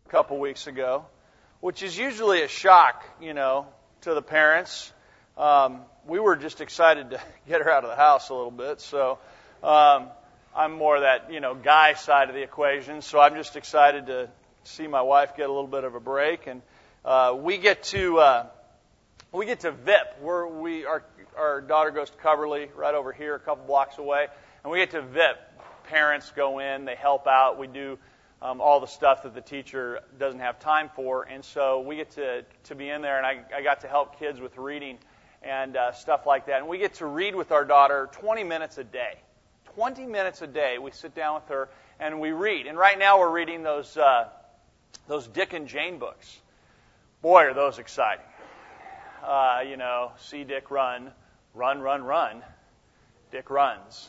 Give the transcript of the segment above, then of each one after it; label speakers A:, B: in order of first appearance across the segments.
A: couple weeks ago, which is usually a shock, to the parents. We were just excited to get her out of the house a little bit, so I'm more that, guy side of the equation, so I'm just excited to see my wife get a little bit of a break, and we get to VIP. Our daughter goes to Coverly, right over here, a couple blocks away, and we get to VIP. Parents go in, they help out, we do all the stuff that the teacher doesn't have time for, and so we get to be in there, and I got to help kids with reading and stuff like that, and we get to read with our daughter 20 minutes a day. 20 minutes a day, we sit down with her and we read, and right now we're reading those Dick and Jane books. Boy, are those exciting. See Dick run, run, run, run. Dick runs.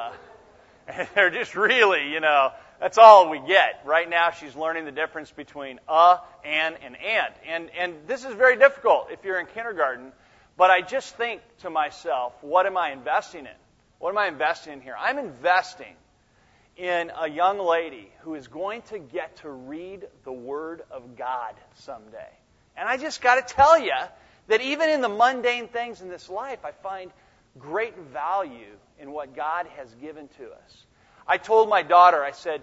A: And they're just really, that's all we get. Right now she's learning the difference between and. And this is very difficult if you're in kindergarten. But I just think to myself, what am I investing in? What am I investing in here? I'm investing in a young lady who is going to get to read the Word of God someday. And I just got to tell you that even in the mundane things in this life, I find great value in what God has given to us. I told my daughter, I said,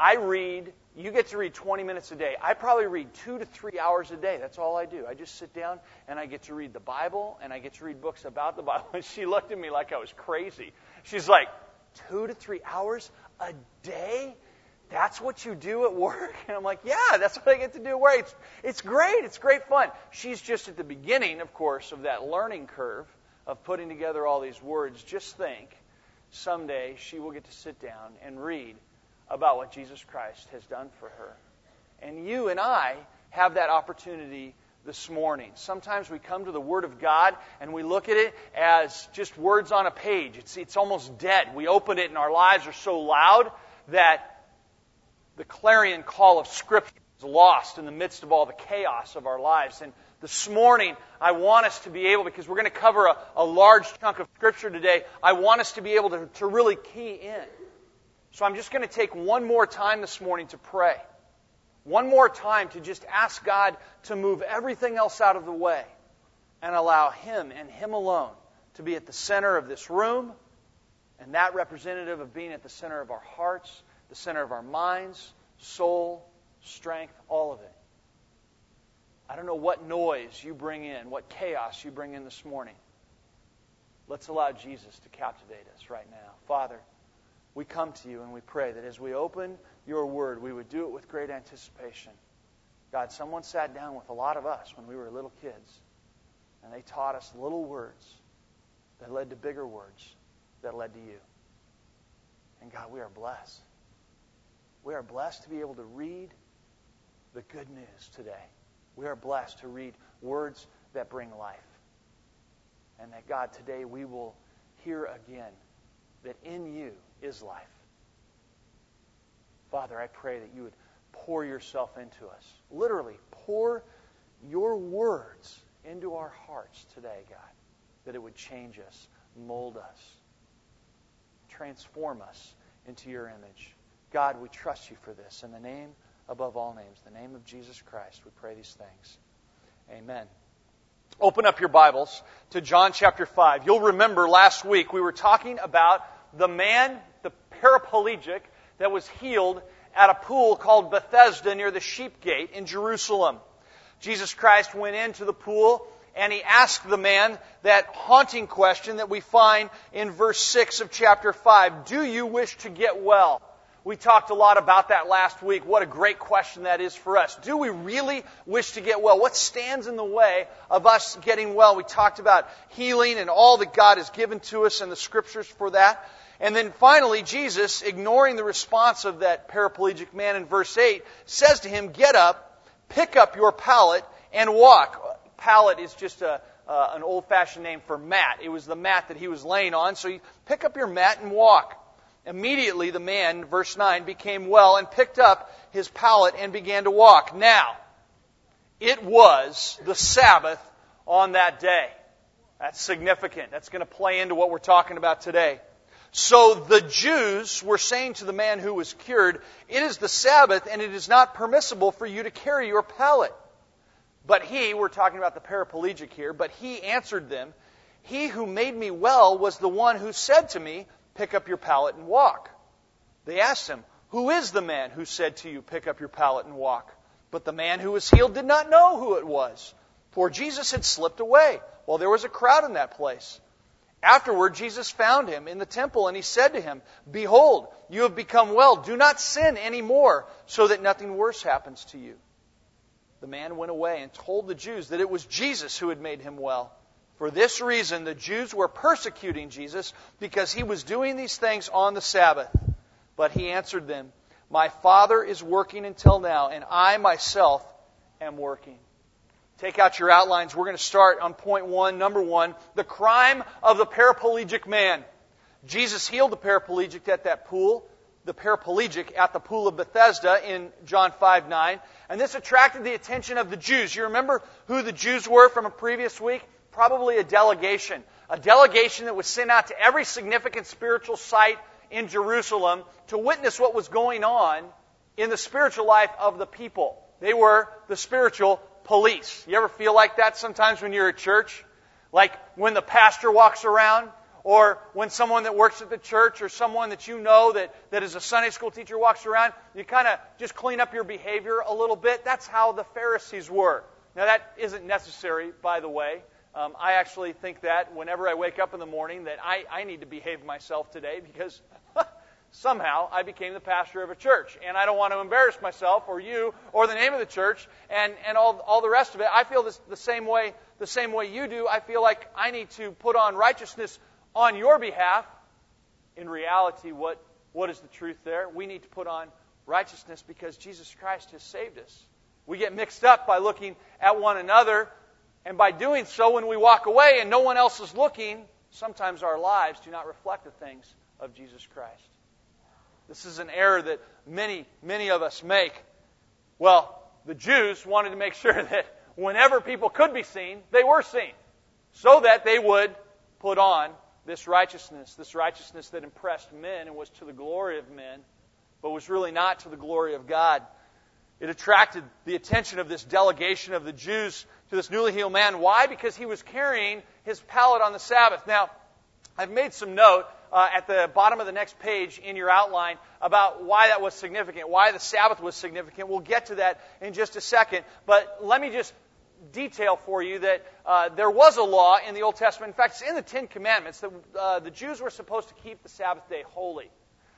A: you get to read 20 minutes a day. I probably read 2 to 3 hours a day. That's all I do. I just sit down and I get to read the Bible and I get to read books about the Bible. And she looked at me like I was crazy. She's like, 2 to 3 hours a day? That's what you do at work? And I'm like, yeah, that's what I get to do at work. It's great. It's great fun. She's just at the beginning, of course, of that learning curve of putting together all these words. Just think, someday she will get to sit down and read about what Jesus Christ has done for her. And you and I have that opportunity this morning. Sometimes we come to the Word of God and we look at it as just words on a page. It's almost dead. We open it and our lives are so loud that the clarion call of Scripture is lost in the midst of all the chaos of our lives. And this morning, I want us to be able, because we're going to cover a large chunk of Scripture today, I want us to be able to really key in. So I'm just going to take one more time this morning to pray. One more time to just ask God to move everything else out of the way and allow Him and Him alone to be at the center of this room, and that representative of being at the center of our hearts, the center of our minds, soul, strength, all of it. I don't know what noise you bring in, what chaos you bring in this morning. Let's allow Jesus to captivate us right now. Father, we come to you and we pray that as we open your word, we would do it with great anticipation. God, someone sat down with a lot of us when we were little kids, and they taught us little words that led to bigger words that led to you. And God, we are blessed. We are blessed to be able to read the good news today. We are blessed to read words that bring life. And that, God, today we will hear again that in you is life. Father, I pray that you would pour yourself into us. Literally, pour your words into our hearts today, God. That it would change us, mold us, transform us into your image. God, we trust you for this. In the name above all names, the name of Jesus Christ, we pray these things. Amen. Open up your Bibles to John chapter 5. You'll remember last week we were talking about the man, the paraplegic, that was healed at a pool called Bethesda near the Sheep Gate in Jerusalem. Jesus Christ went into the pool and he asked the man that haunting question that we find in verse 6 of chapter 5. Do you wish to get well? We talked a lot about that last week. What a great question that is for us. Do we really wish to get well? What stands in the way of us getting well? We talked about healing and all that God has given to us and the Scriptures for that. And then finally, Jesus, ignoring the response of that paraplegic man in verse 8, says to him, get up, pick up your pallet, and walk. Pallet is just an old-fashioned name for mat. It was the mat that he was laying on. So you pick up your mat and walk. Immediately the man, verse 9, became well and picked up his pallet and began to walk. Now, it was the Sabbath on that day. That's significant. That's going to play into what we're talking about today. So the Jews were saying to the man who was cured, "It is the Sabbath, and it is not permissible for you to carry your pallet." But he, we're talking about the paraplegic here, but he answered them, "He who made me well was the one who said to me, 'Pick up your pallet and walk.'" They asked him, "Who is the man who said to you, 'Pick up your pallet and walk'?" But the man who was healed did not know who it was, for Jesus had slipped away while there was a crowd in that place. Afterward, Jesus found him in the temple, and he said to him, "Behold, you have become well. Do not sin anymore, so that nothing worse happens to you." The man went away and told the Jews that it was Jesus who had made him well. For this reason, the Jews were persecuting Jesus, because he was doing these things on the Sabbath. But he answered them, "My Father is working until now, and I myself am working." Take out your outlines. We're going to start on point 1, number 1, the crime of the paraplegic man. Jesus healed the paraplegic at that pool, the paraplegic at the pool of Bethesda in John 5:9. And this attracted the attention of the Jews. You remember who the Jews were from a previous week? Probably a delegation. A delegation that was sent out to every significant spiritual site in Jerusalem to witness what was going on in the spiritual life of the people. They were the spiritual police. You ever feel like that sometimes when you're at church? Like when the pastor walks around, or when someone that works at the church, or someone that you know that is a Sunday school teacher walks around, you kind of just clean up your behavior a little bit. That's how the Pharisees were. Now that isn't necessary, by the way. I actually think that whenever I wake up in the morning that I need to behave myself today, because somehow I became the pastor of a church, and I don't want to embarrass myself or you or the name of the church and all the rest of it. I feel the same way you do. I feel like I need to put on righteousness on your behalf. In reality, what is the truth there? We need to put on righteousness because Jesus Christ has saved us. We get mixed up by looking at one another, and by doing so, when we walk away and no one else is looking, sometimes our lives do not reflect the things of Jesus Christ. This is an error that many of us make. Well, the Jews wanted to make sure that whenever people could be seen, they were seen, so that they would put on this righteousness that impressed men and was to the glory of men, but was really not to the glory of God. It attracted the attention of this delegation of the Jews to this newly healed man. Why? Because he was carrying his pallet on the Sabbath. Now, I've made some note at the bottom of the next page in your outline about why that was significant, why the Sabbath was significant. We'll get to that in just a second. But let me just detail for you that there was a law in the Old Testament. In fact, it's in the Ten Commandments that the Jews were supposed to keep the Sabbath day holy.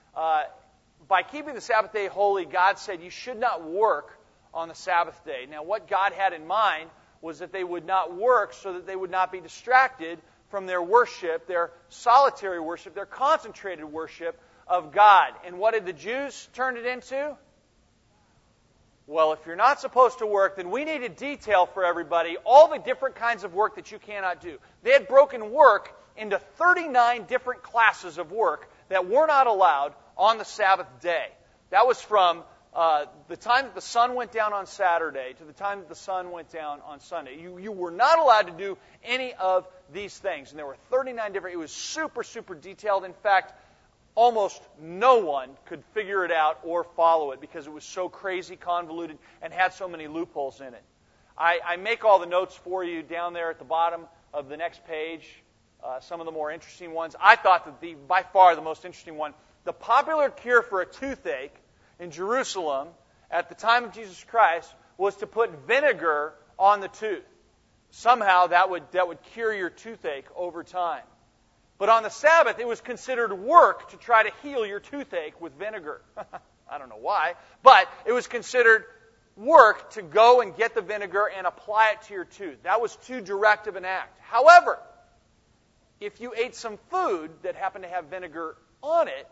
A: By keeping the Sabbath day holy, God said you should not work on the Sabbath day. Now, what God had in mind was that they would not work so that they would not be distracted from their worship, their solitary worship, their concentrated worship of God. And what did the Jews turn it into? Well, if you're not supposed to work, then we need to detail for everybody all the different kinds of work that you cannot do. They had broken work into 39 different classes of work that were not allowed on the Sabbath day. That was from the time that the sun went down on Saturday to the time that the sun went down on Sunday. You were not allowed to do any of these things. And there were 39 different. It was super, super detailed. In fact, almost no one could figure it out or follow it because it was so crazy convoluted and had so many loopholes in it. I make all the notes for you down there at the bottom of the next page, some of the more interesting ones. I thought that by far the most interesting one, the popular cure for a toothache in Jerusalem at the time of Jesus Christ was to put vinegar on the tooth. Somehow that would cure your toothache over time. But on the Sabbath, it was considered work to try to heal your toothache with vinegar. I don't know why, but it was considered work to go and get the vinegar and apply it to your tooth. That was too direct of an act. However, if you ate some food that happened to have vinegar on it,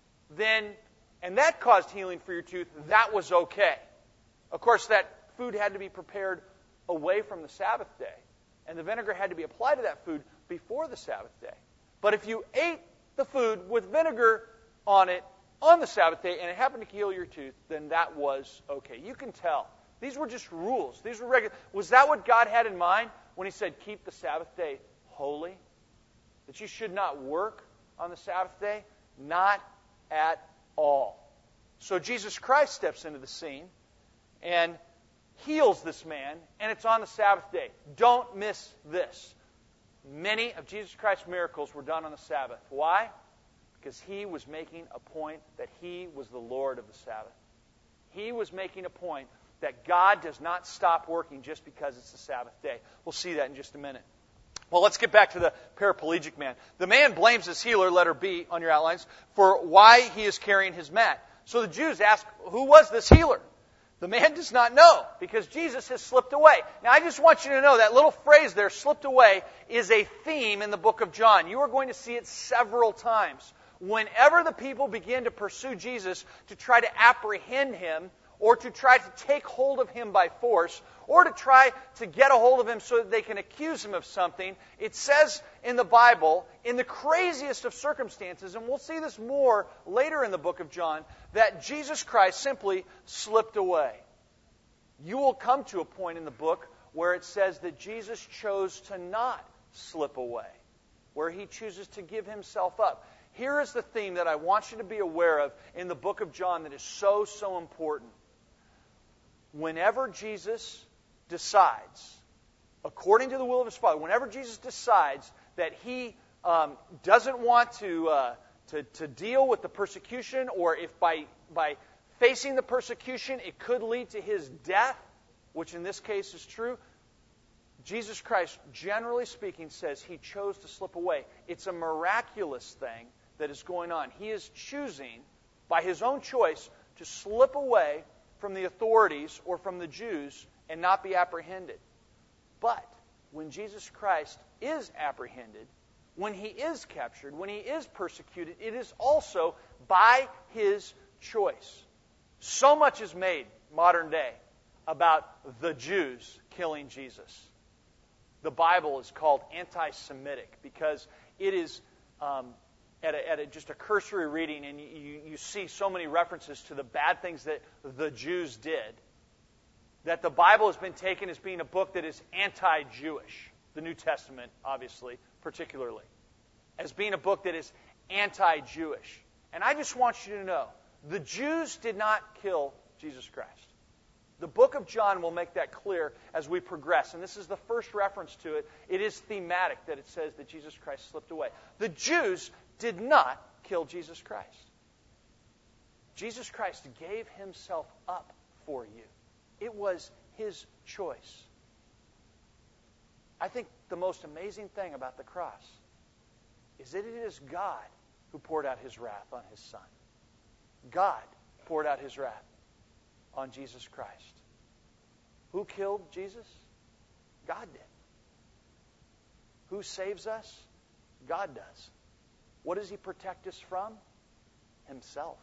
A: and that caused healing for your tooth, that was okay. Of course, that food had to be prepared away from the Sabbath day, and the vinegar had to be applied to that food before the Sabbath day. But if you ate the food with vinegar on it on the Sabbath day and it happened to heal your tooth, then that was okay. You can tell. These were just rules. These were regular. Was that what God had in mind when He said, keep the Sabbath day holy? That you should not work on the Sabbath day? Not at all. So Jesus Christ steps into the scene and heals this man, and it's on the Sabbath day. Don't miss this. Many of Jesus Christ's miracles were done on the Sabbath. Why? Because he was making a point that he was the Lord of the Sabbath. He was making a point that God does not stop working just because it's the Sabbath day. We'll see that in just a minute. Well, let's get back to the paraplegic man. The man blames his healer, letter B on your outlines, for why he is carrying his mat. So the Jews ask, who was this healer? The man does not know, because Jesus has slipped away. Now, I just want you to know that little phrase there, slipped away, is a theme in the book of John. You are going to see it several times. Whenever the people begin to pursue Jesus to try to apprehend him, or to try to take hold of him by force, or to try to get a hold of him so that they can accuse him of something, it says in the Bible, in the craziest of circumstances, and we'll see this more later in the book of John, that Jesus Christ simply slipped away. You will come to a point in the book where it says that Jesus chose to not slip away, where he chooses to give himself up. Here is the theme that I want you to be aware of in the book of John that is so, so important. Whenever Jesus decides, according to the will of his Father, whenever Jesus decides that he doesn't want to deal with the persecution, or if by facing the persecution it could lead to his death, which in this case is true, Jesus Christ, generally speaking, says he chose to slip away. It's a miraculous thing that is going on. He is choosing, by his own choice, to slip away from the authorities or from the Jews and not be apprehended. But when Jesus Christ is apprehended, when he is captured, when he is persecuted, it is also by his choice. So much is made, modern day, about the Jews killing Jesus. The Bible is called anti-Semitic because it is, at just a cursory reading, and you see so many references to the bad things that the Jews did, that the Bible has been taken as being a book that is anti-Jewish. The New Testament, obviously, particularly, as being a book that is anti-Jewish. And I just want you to know, the Jews did not kill Jesus Christ. The book of John will make that clear as we progress. And this is the first reference to it. It is thematic that it says that Jesus Christ slipped away. The Jews did not kill Jesus Christ. Jesus Christ gave himself up for you. It was his choice. I think the most amazing thing about the cross is that it is God who poured out his wrath on his Son. God poured out his wrath on Jesus Christ. Who killed Jesus? God did. Who saves us? God does. What does he protect us from? Himself.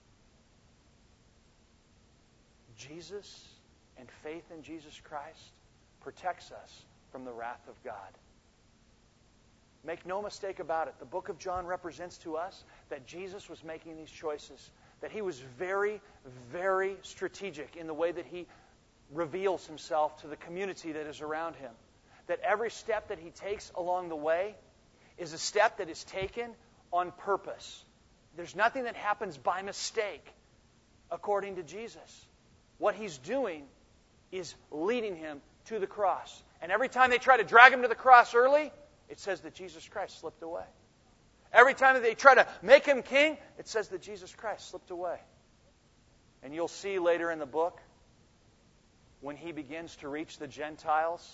A: Jesus and faith in Jesus Christ protects us from the wrath of God. Make no mistake about it. The book of John represents to us that Jesus was making these choices, that he was very, very strategic in the way that he reveals himself to the community that is around him. That every step that he takes along the way is a step that is taken on purpose. There's nothing that happens by mistake, according to Jesus. What he's doing is leading him to the cross. And every time they try to drag him to the cross early, it says that Jesus Christ slipped away. Every time that they try to make him king, it says that Jesus Christ slipped away. And you'll see later in the book, when he begins to reach the Gentiles,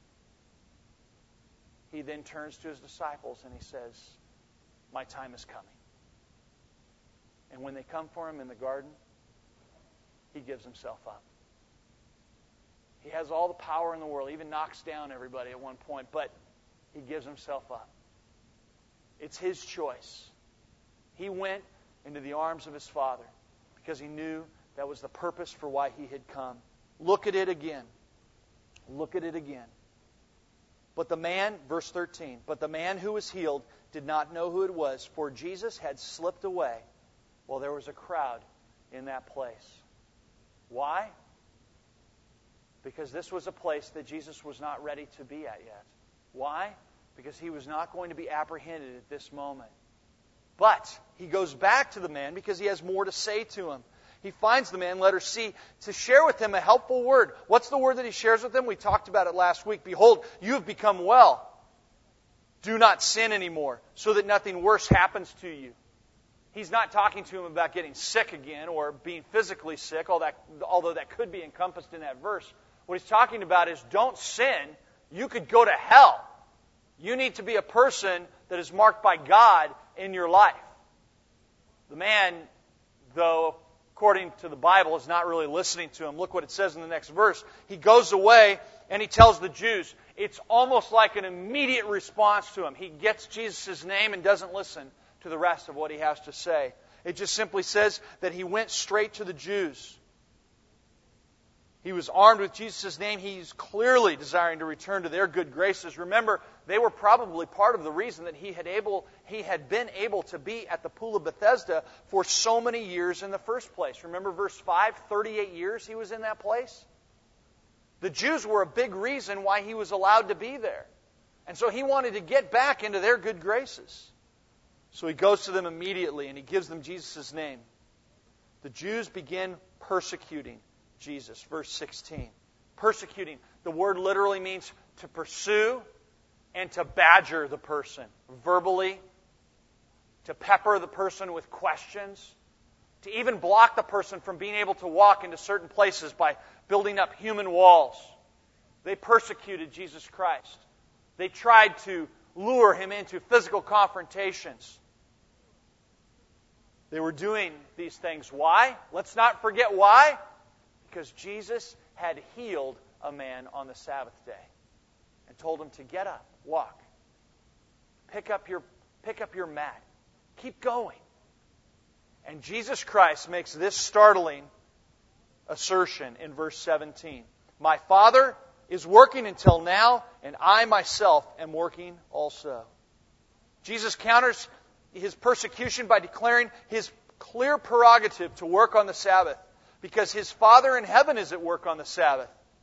A: he then turns to his disciples and he says, my time is coming. And when they come for him in the garden, he gives himself up. He has all the power in the world. He even knocks down everybody at one point, but he gives himself up. It's his choice. He went into the arms of his Father because he knew that was the purpose for why he had come. Look at it again. Look at it again. But the man, verse 13, but the man who was healed did not know who it was, for Jesus had slipped away while there was a crowd in that place. Why? Because this was a place that Jesus was not ready to be at yet. Why? Because he was not going to be apprehended at this moment. But he goes back to the man because he has more to say to him. He finds the man, letter C, to share with him a helpful word. What's the word that he shares with him? We talked about it last week. Behold, you have become well. Do not sin anymore, so that nothing worse happens to you. He's not talking to him about getting sick again or being physically sick, although that could be encompassed in that verse. What he's talking about is don't sin. You could go to hell. You need to be a person that is marked by God in your life. The man, though, according to the Bible, is not really listening to him. Look what it says in the next verse. He goes away and he tells the Jews. It's almost like an immediate response to him. He gets Jesus' name and doesn't listen to the rest of what he has to say. It just simply says that he went straight to the Jews. He was armed with Jesus' name. He's clearly desiring to return to their good graces. Remember, they were probably part of the reason that he had been able to be at the Pool of Bethesda for so many years in the first place. Remember verse 5, 38 years he was in that place? The Jews were a big reason why he was allowed to be there. And so he wanted to get back into their good graces. So he goes to them immediately and he gives them Jesus' name. The Jews begin persecuting Jesus. Verse 16. Persecuting. The word literally means to pursue and to badger the person. Verbally. To pepper the person with questions. To even block the person from being able to walk into certain places by building up human walls. They persecuted Jesus Christ. They tried to lure him into physical confrontations. They were doing these things. Why? Let's not forget why. Because Jesus had healed a man on the Sabbath day and told him to get up, walk, pick up your mat, keep going. And Jesus Christ makes this startling assertion in verse 17. My Father is working until now, and I myself am working also. Jesus counters his persecution by declaring his clear prerogative to work on the Sabbath, because his Father in heaven is at work on the Sabbath.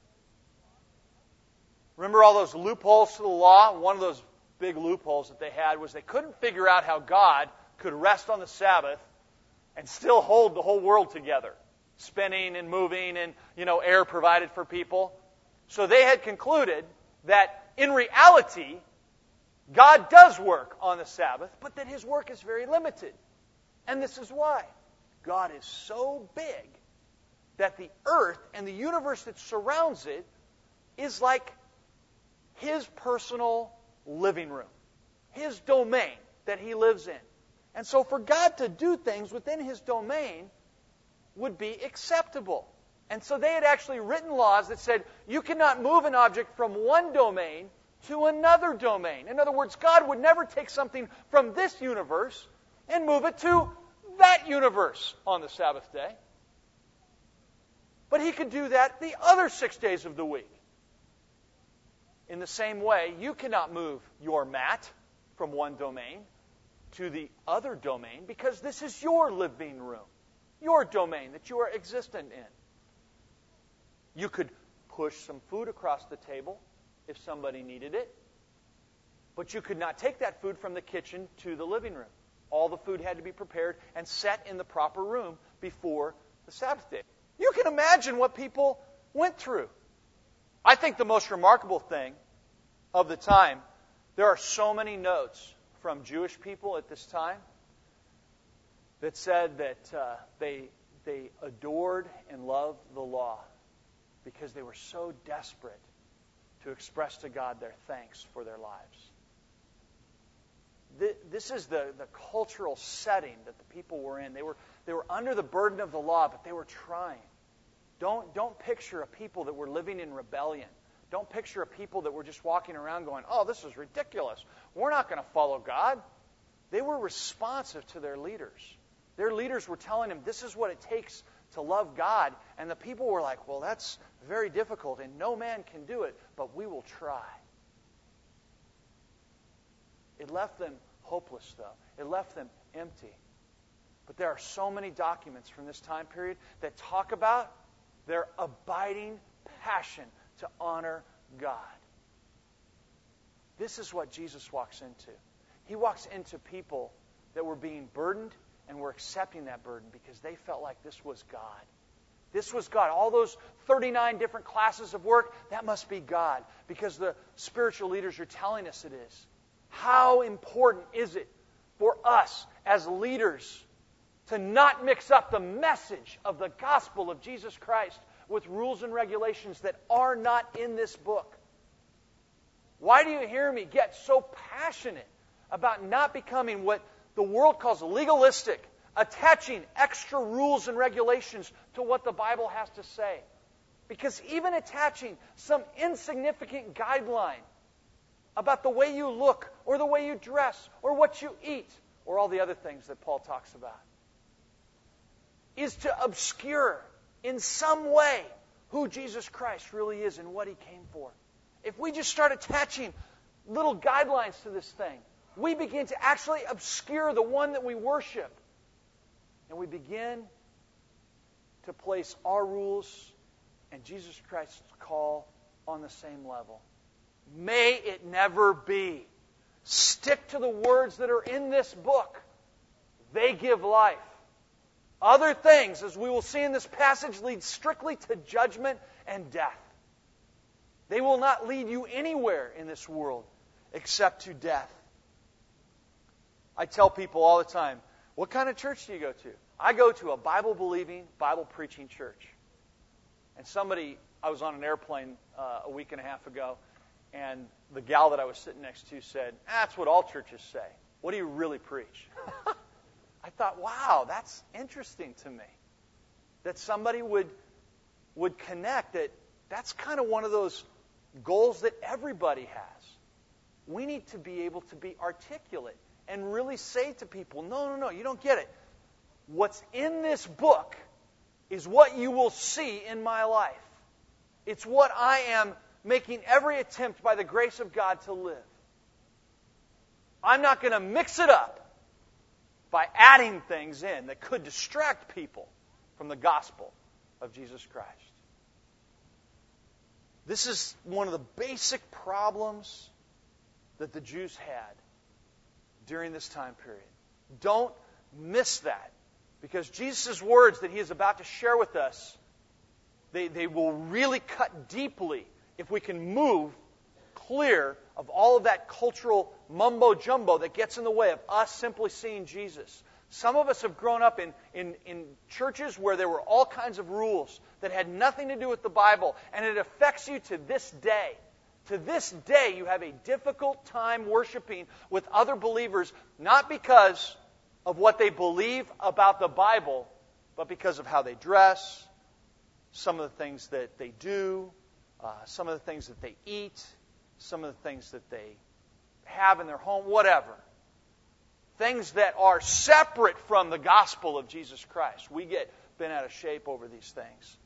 A: Remember all those loopholes to the law? One of those big loopholes that they had was they couldn't figure out how God could rest on the Sabbath and still hold the whole world together, spinning and moving and, air provided for people. So they had concluded that in reality, God does work on the Sabbath, but that his work is very limited. And this is why. God is so big that the earth and the universe that surrounds it is like his personal living room, his domain that he lives in. And so for God to do things within his domain would be acceptable. And so they had actually written laws that said you cannot move an object from one domain to another domain. In other words, God would never take something from this universe and move it to that universe on the Sabbath day. But he could do that the other 6 days of the week. In the same way, you cannot move your mat from one domain to the other domain because this is your living room, your domain that you are existent in. You could push some food across the table if somebody needed it, but you could not take that food from the kitchen to the living room. All the food had to be prepared and set in the proper room before the Sabbath day. You can imagine what people went through. I think the most remarkable thing of the time, there are so many notes from Jewish people at this time that said that they adored and loved the law because they were so desperate to express to God their thanks for their lives. This is the cultural setting that the people were in. They were under the burden of the law, but they were trying. Don't picture a people that were living in rebellion. Don't picture a people that were just walking around going, oh, this is ridiculous. We're not going to follow God. They were responsive to their leaders. Their leaders were telling them, this is what it takes to love God. And the people were like, well, that's very difficult, and no man can do it, but we will try. It left them hopeless, though. It left them empty. But there are so many documents from this time period that talk about their abiding passion to honor God. This is what Jesus walks into. He walks into people that were being burdened and were accepting that burden because they felt like this was God. This was God. All those 39 different classes of work, that must be God because the spiritual leaders are telling us it is. How important is it for us as leaders to not mix up the message of the gospel of Jesus Christ with rules and regulations that are not in this book? Why do you hear me get so passionate about not becoming what the world calls legalistic, attaching extra rules and regulations to what the Bible has to say? Because even attaching some insignificant guideline about the way you look or the way you dress or what you eat or all the other things that Paul talks about is to obscure in some way who Jesus Christ really is and what He came for. If we just start attaching little guidelines to this thing, we begin to actually obscure the one that we worship. And we begin to place our rules and Jesus Christ's call on the same level. May it never be. Stick to the words that are in this book. They give life. Other things, as we will see in this passage, lead strictly to judgment and death. They will not lead you anywhere in this world except to death. I tell people all the time, what kind of church do you go to? I go to a Bible-believing, Bible-preaching church. And I was on an airplane a week and a half ago, and the gal that I was sitting next to said, that's what all churches say. What do you really preach? I thought, wow, that's interesting to me. That somebody would connect that's kind of one of those goals that everybody has. We need to be able to be articulate and really say to people, no, you don't get it. What's in this book is what you will see in my life. It's what I am making every attempt by the grace of God to live. I'm not going to mix it up by adding things in that could distract people from the gospel of Jesus Christ. This is one of the basic problems that the Jews had during this time period. Don't miss that, because Jesus' words that He is about to share with us, they will really cut deeply if we can move clear of all of that cultural mumbo-jumbo that gets in the way of us simply seeing Jesus. Some of us have grown up in churches where there were all kinds of rules that had nothing to do with the Bible, and it affects you to this day. To this day, you have a difficult time worshiping with other believers, not because of what they believe about the Bible, but because of how they dress, some of the things that they do, some of the things that they eat, some of the things that they have in their home, whatever. Things that are separate from the gospel of Jesus Christ. We get bent out of shape over these things.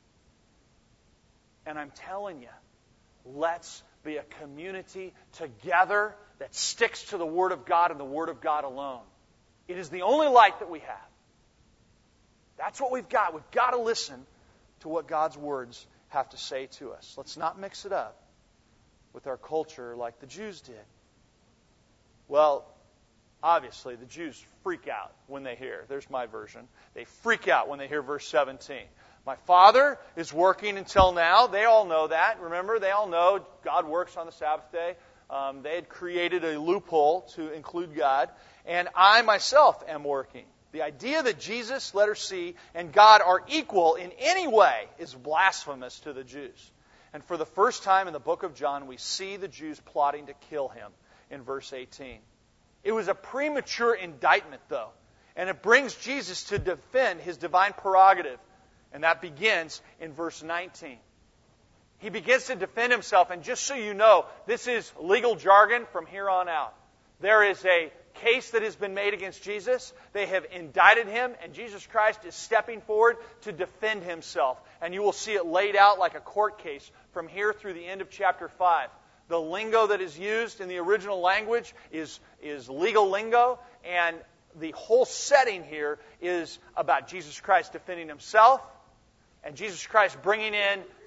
A: And I'm telling you, let's be a community together that sticks to the Word of God and the Word of God alone. It is the only light that we have. That's what we've got. We've got to listen to what God's words have to say to us. Let's not mix it up with our culture like the Jews did. Well, obviously, the Jews freak out when they hear. There's my version. They freak out when they hear verse 17. My Father is working until now. They all know that. Remember, they all know God works on the Sabbath day. They had created a loophole to include God. And I myself am working. The idea that Jesus, letter C, and God are equal in any way is blasphemous to the Jews. And for the first time in the book of John, we see the Jews plotting to kill Him in verse 18. It was a premature indictment, though. And it brings Jesus to defend His divine prerogative. And that begins in verse 19. He begins to defend Himself. And just so you know, this is legal jargon from here on out. There is a case that has been made against Jesus. They have indicted Him, and Jesus Christ is stepping forward to defend Himself. And you will see it laid out like a court case from here through the end of chapter 5. The lingo that is used in the original language is legal lingo, and the whole setting here is about Jesus Christ defending Himself, and Jesus Christ bringing in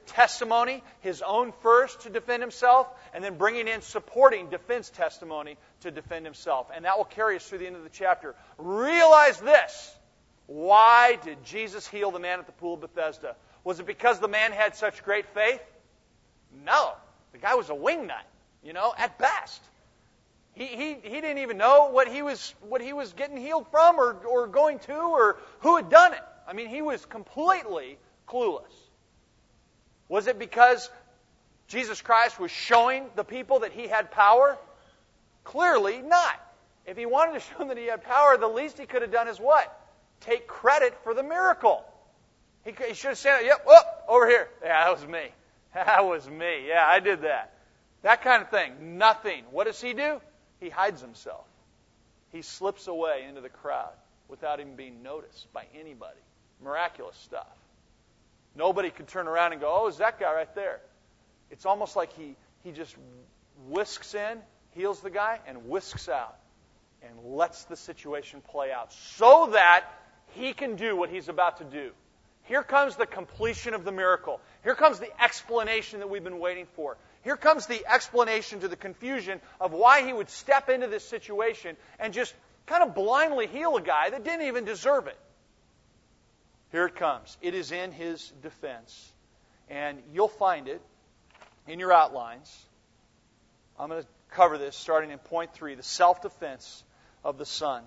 A: testimony, his own first to defend himself, and then bringing in supporting defense testimony to defend himself. And that will carry us through the end of the chapter. Realize this. Why did Jesus heal the man at the pool of Bethesda? Was it because the man had such great faith? No. The guy was a wingnut, at best. He didn't even know what he was getting healed from or going to or who had done it. I mean, he was completely clueless. Was it because Jesus Christ was showing the people that he had power? Clearly not. If he wanted to show them that he had power, the least he could have done is what? Take credit for the miracle. He should have said, yep, over here. Yeah, that was me. That was me. Yeah, I did that. That kind of thing. Nothing. What does he do? He hides himself. He slips away into the crowd without even being noticed by anybody. Miraculous stuff. Nobody could turn around and go, oh, is that guy right there? It's almost like he just whisks in, heals the guy, and whisks out and lets the situation play out so that he can do what he's about to do. Here comes the completion of the miracle. Here comes the explanation that we've been waiting for. Here comes the explanation to the confusion of why he would step into this situation and just kind of blindly heal a guy that didn't even deserve it. Here it comes. It is in his defense. And you'll find it in your outlines. I'm going to cover this starting in point 3, the self-defense of the Son.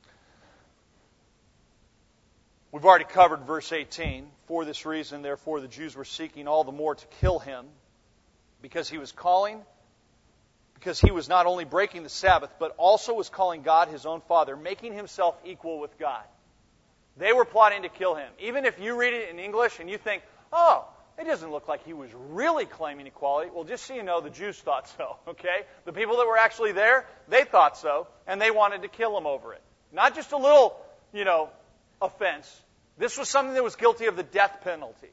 A: We've already covered verse 18. For this reason, therefore, the Jews were seeking all the more to kill him, because he was not only breaking the Sabbath, but also was calling God his own Father, making himself equal with God. They were plotting to kill him. Even if you read it in English and you think, oh, it doesn't look like he was really claiming equality. Well, just so you know, the Jews thought so, okay? The people that were actually there, they thought so, and they wanted to kill him over it. Not just a little, offense. This was something that was guilty of the death penalty.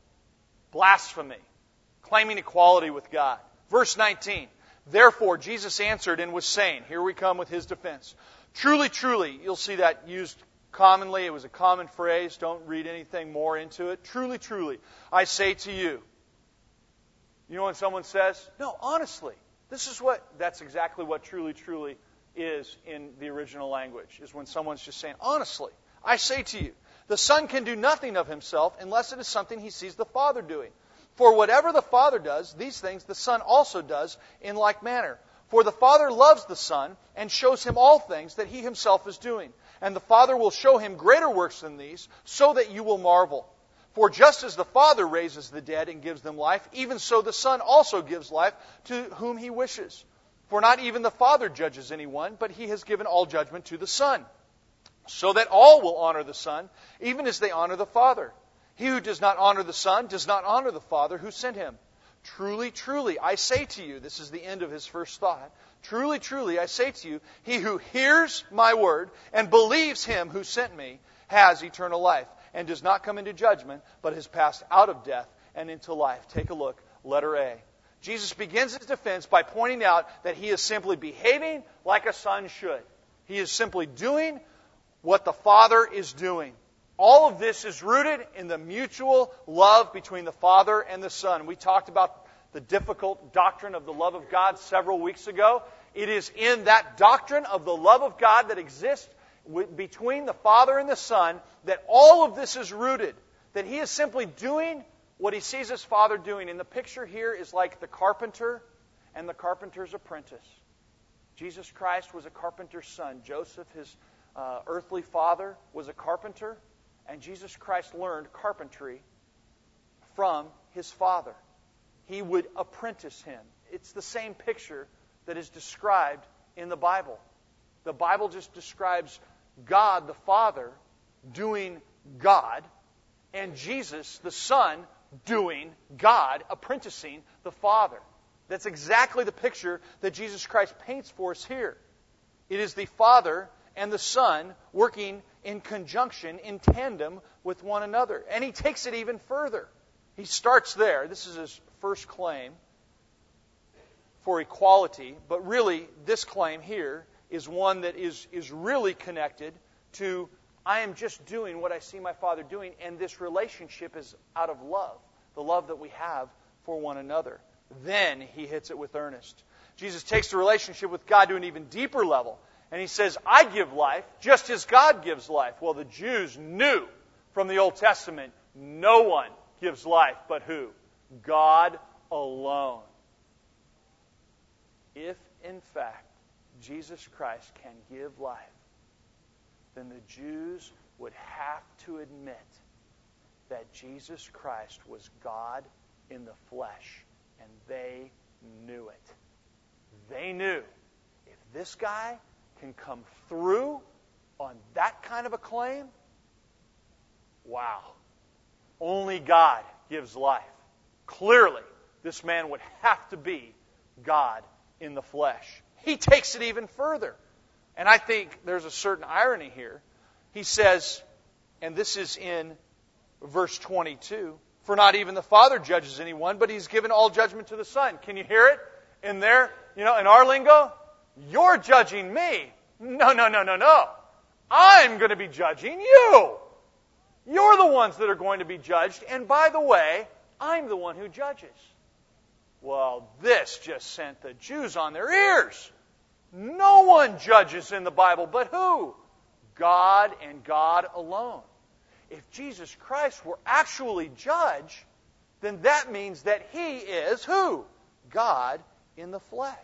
A: Blasphemy. Claiming equality with God. Verse 19. Therefore, Jesus answered and was saying, here we come with his defense. Truly, truly, you'll see that used commonly. It was a common phrase. Don't read anything more into it. Truly, truly, I say to you. You know when someone says, no, honestly, that's exactly what truly, truly is in the original language, is when someone's just saying, honestly, I say to you, the Son can do nothing of himself unless it is something he sees the Father doing. For whatever the Father does, these things the Son also does in like manner. For the Father loves the Son and shows him all things that he himself is doing. And the Father will show him greater works than these, so that you will marvel. For just as the Father raises the dead and gives them life, even so the Son also gives life to whom he wishes. For not even the Father judges anyone, but he has given all judgment to the Son, so that all will honor the Son, even as they honor the Father. He who does not honor the Son does not honor the Father who sent him. Truly, truly, I say to you, this is the end of his first thought. Truly, truly, I say to you, he who hears my word and believes him who sent me has eternal life and does not come into judgment, but has passed out of death and into life. Take a look, letter A. Jesus begins his defense by pointing out that he is simply behaving like a son should. He is simply doing what the Father is doing. All of this is rooted in the mutual love between the Father and the Son. We talked about the difficult doctrine of the love of God several weeks ago. It is in that doctrine of the love of God that exists between the Father and the Son that all of this is rooted. That he is simply doing what he sees his Father doing. And the picture here is like the carpenter and the carpenter's apprentice. Jesus Christ was a carpenter's son. Joseph, his earthly father, was a carpenter. And Jesus Christ learned carpentry from his Father. He would apprentice him. It's the same picture that is described in the Bible. The Bible just describes God the Father doing God, and Jesus the Son doing God, apprenticing the Father. That's exactly the picture that Jesus Christ paints for us here. It is the Father and the Son working in conjunction, in tandem with one another. And he takes it even further. He starts there. This is his first claim for equality. But really, this claim here is one that is really connected to, I am just doing what I see my Father doing, and this relationship is out of love. the love that we have for one another. Then he hits it with earnest. Jesus takes the relationship with God to an even deeper level. And he says, I give life just as God gives life. Well, the Jews knew from the Old Testament, no one gives life but who? God alone. If, in fact, Jesus Christ can give life, then the Jews would have to admit that Jesus Christ was God in the flesh, and they knew it. They knew if this guy can come through on that kind of a claim, wow, only God gives life. Clearly, this man would have to be God in the flesh. He takes it even further. And I think there's a certain irony here. He says, and this is in verse 22, for not even the Father judges anyone, but He's given all judgment to the Son. Can you hear it in there? In our lingo? You're judging me. No. I'm going to be judging you. You're the ones that are going to be judged. And by the way, I'm the one who judges. Well, this just sent the Jews on their ears. No one judges in the Bible but who? God and God alone. If Jesus Christ were actually judge, then that means that He is who? God in the flesh.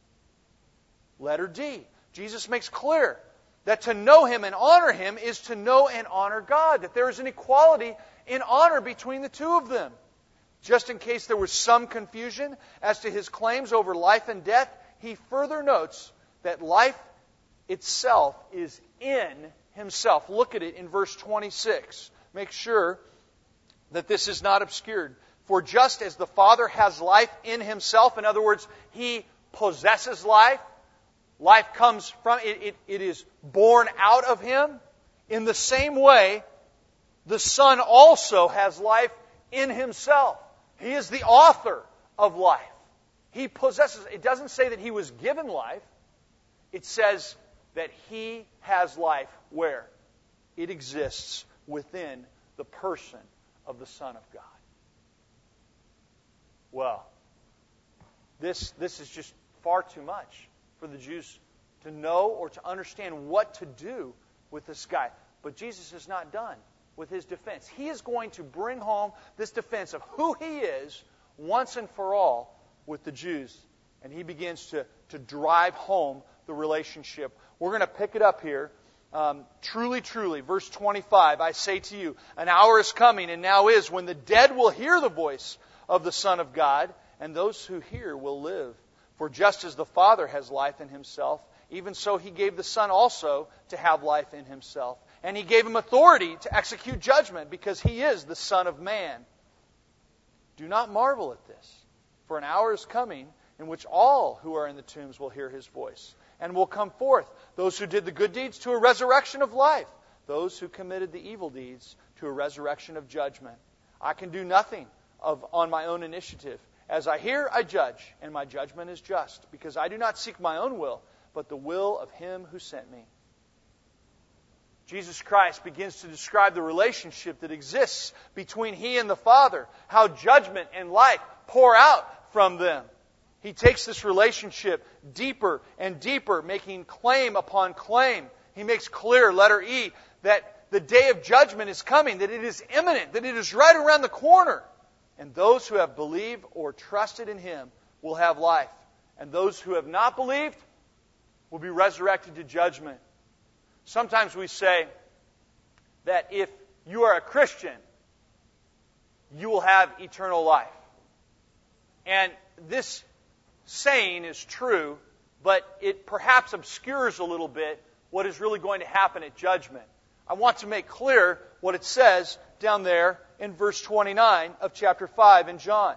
A: Letter D. Jesus makes clear that to know Him and honor Him is to know and honor God. That there is an equality in honor between the two of them. Just in case there was some confusion as to His claims over life and death, He further notes that life itself is in Himself. Look at it in verse 26. Make sure that this is not obscured. For just as the Father has life in Himself, in other words, He possesses life, life comes from it, it is born out of Him. In the same way, the Son also has life in Himself. He is the author of life. He possesses. It doesn't say that He was given life. It says that He has life where? It exists within the person of the Son of God. Well, this is just far too much for the Jews to know or to understand what to do with this guy. But Jesus is not done with His defense. He is going to bring home this defense of who He is once and for all with the Jews. And He begins to drive home the relationship. We're going to pick it up here. Truly, truly, verse 25, I say to you, an hour is coming and now is when the dead will hear the voice of the Son of God, and those who hear will live. For just as the Father has life in Himself, even so He gave the Son also to have life in Himself. And He gave Him authority to execute judgment because He is the Son of Man. Do not marvel at this, for an hour is coming in which all who are in the tombs will hear His voice and will come forth, those who did the good deeds to a resurrection of life, those who committed the evil deeds to a resurrection of judgment. I can do nothing on my own initiative. As I hear, I judge, and my judgment is just, because I do not seek my own will, but the will of Him who sent me. Jesus Christ begins to describe the relationship that exists between He and the Father, how judgment and life pour out from them. He takes this relationship deeper and deeper, making claim upon claim. He makes clear, letter E, that the day of judgment is coming, that it is imminent, that it is right around the corner. And those who have believed or trusted in Him will have life. And those who have not believed will be resurrected to judgment. Sometimes we say that if you are a Christian, you will have eternal life. And this saying is true, but it perhaps obscures a little bit what is really going to happen at judgment. I want to make clear what it says down there in verse 29 of chapter 5 in John.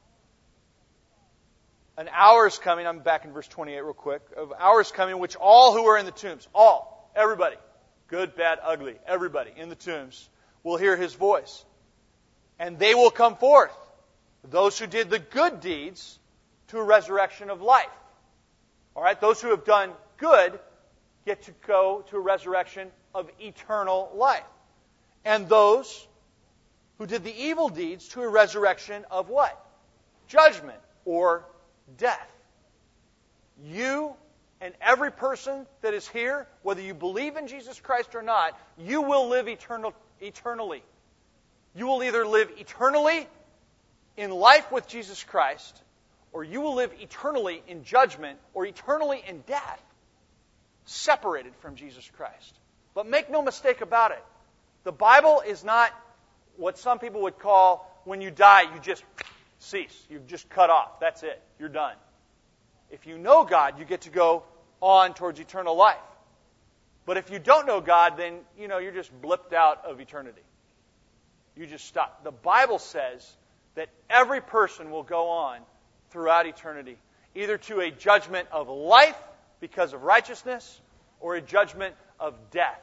A: An hour is coming, I'm back in verse 28 real quick, of hours coming in which all who are in the tombs, all, everybody, good, bad, ugly, everybody in the tombs will hear His voice. And they will come forth, those who did the good deeds, to a resurrection of life. All right, those who have done good get to go to a resurrection of eternal life. And those who did the evil deeds to a resurrection of what? Judgment or death. You and every person that is here, whether you believe in Jesus Christ or not, you will live eternally. You will either live eternally in life with Jesus Christ, or you will live eternally in judgment, or eternally in death, separated from Jesus Christ. But make no mistake about it. The Bible is not what some people would call, when you die, you just cease. You've just cut off. That's it. You're done. If you know God, you get to go on towards eternal life. But if you don't know God, then, you're just blipped out of eternity. You just stop. The Bible says that every person will go on throughout eternity, either to a judgment of life because of righteousness, or a judgment of death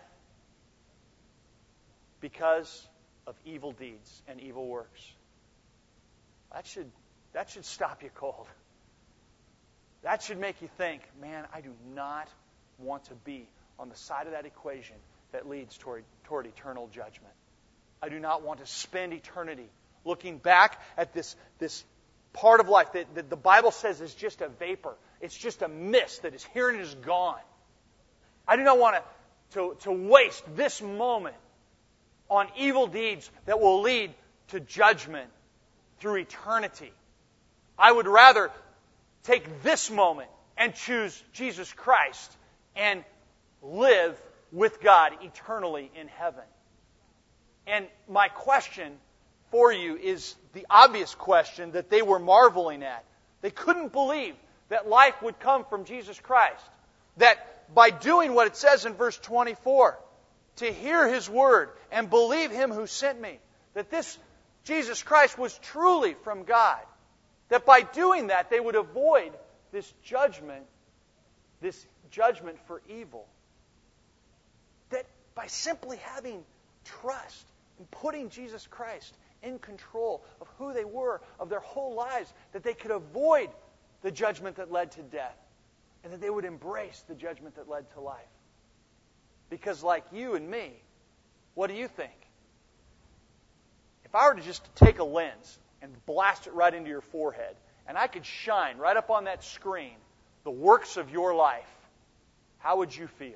A: because of evil deeds and evil works. That should stop you cold. That should make you think, man, I do not want to be on the side of that equation that leads toward eternal judgment. I do not want to spend eternity looking back at this part of life that the Bible says is just a vapor. It's just a mist that is here and is gone. I do not want to waste this moment on evil deeds that will lead to judgment through eternity. I would rather take this moment and choose Jesus Christ and live with God eternally in heaven. And my question for you is the obvious question that they were marveling at. They couldn't believe that life would come from Jesus Christ. That by doing what it says in verse 24, to hear His word and believe Him who sent me, that this Jesus Christ was truly from God. That by doing that, they would avoid this judgment for evil. That by simply having trust and putting Jesus Christ in control of who they were, of their whole lives, that they could avoid the judgment that led to death, and that they would embrace the judgment that led to life. Because like you and me, what do you think? If I were to just take a lens and blast it right into your forehead, and I could shine right up on that screen the works of your life, how would you feel?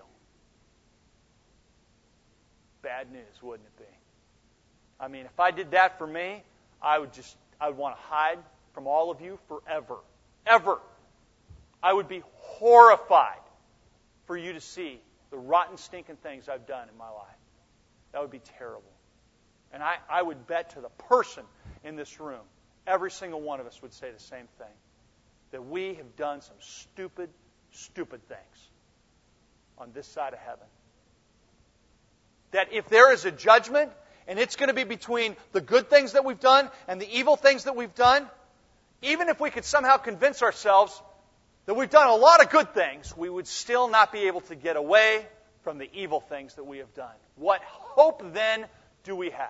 A: Bad news, wouldn't it be? I mean, if I did that for me, I would want to hide from all of you forever. Ever. I would be horrified for you to see the rotten, stinking things I've done in my life. That would be terrible. And I would bet to the person in this room, every single one of us would say the same thing. That we have done some stupid, stupid things on this side of heaven. That if there is a judgment, and it's going to be between the good things that we've done and the evil things that we've done, even if we could somehow convince ourselves that we've done a lot of good things, we would still not be able to get away from the evil things that we have done. What hope then do we have?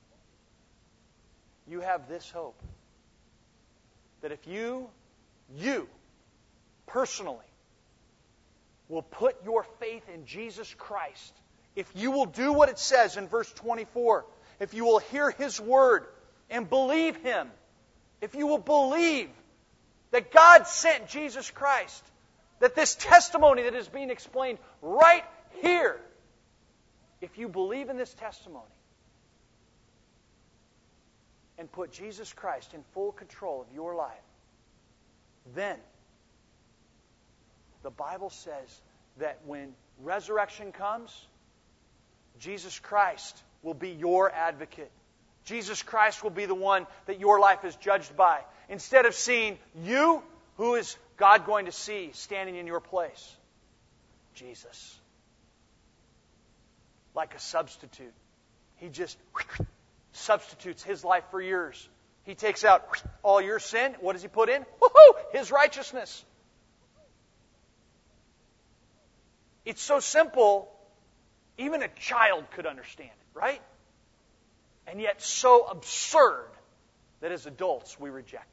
A: You have this hope. That if you personally will put your faith in Jesus Christ, if you will do what it says in verse 24, if you will hear His word and believe Him, if you will believe that God sent Jesus Christ, that this testimony that is being explained right here, if you believe in this testimony and put Jesus Christ in full control of your life, then the Bible says that when resurrection comes, Jesus Christ will be your advocate. Jesus Christ will be the one that your life is judged by. Instead of seeing you, who is God going to see standing in your place? Jesus. Like a substitute. He just substitutes His life for yours. He takes out all your sin. What does He put in? Woohoo! His righteousness. It's so simple, even a child could understand it, right? And yet so absurd that as adults we reject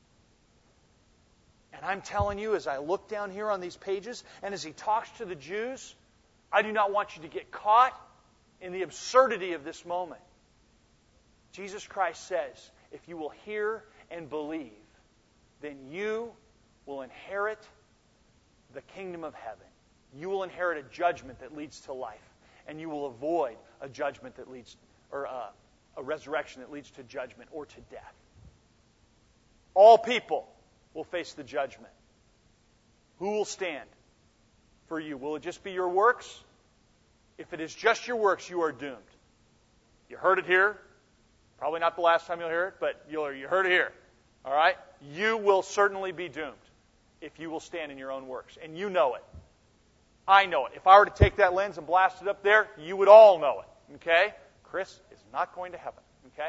A: it. And I'm telling you, as I look down here on these pages, and as He talks to the Jews, I do not want you to get caught in the absurdity of this moment. Jesus Christ says, if you will hear and believe, then you will inherit the kingdom of heaven. You will inherit a judgment that leads to life. And you will avoid a judgment that leads, or a resurrection that leads to judgment or to death. All people will face the judgment. Who will stand for you? Will it just be your works? If it is just your works, you are doomed. You heard it here. Probably not the last time you'll hear it, but you heard it here. All right? You will certainly be doomed if you will stand in your own works. And you know it. I know it. If I were to take that lens and blast it up there, you would all know it. Okay? Chris is not going to heaven. Okay?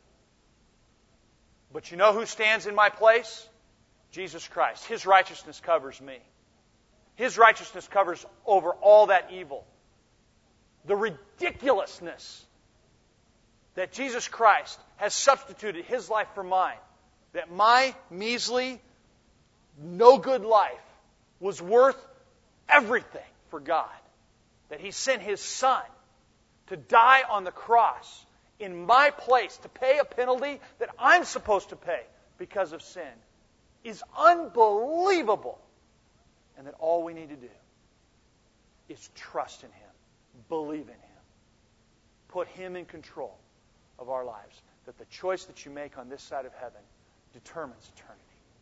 A: But you know who stands in my place? Jesus Christ. His righteousness covers me. His righteousness covers over all that evil. The ridiculousness that Jesus Christ has substituted His life for mine, that my measly, no good life was worth everything for God, that He sent His Son to die on the cross in my place to pay a penalty that I'm supposed to pay because of sin, is unbelievable. And that all we need to do is trust in Him, believe in Him, put Him in control of our lives. That the choice that you make on this side of heaven determines eternity.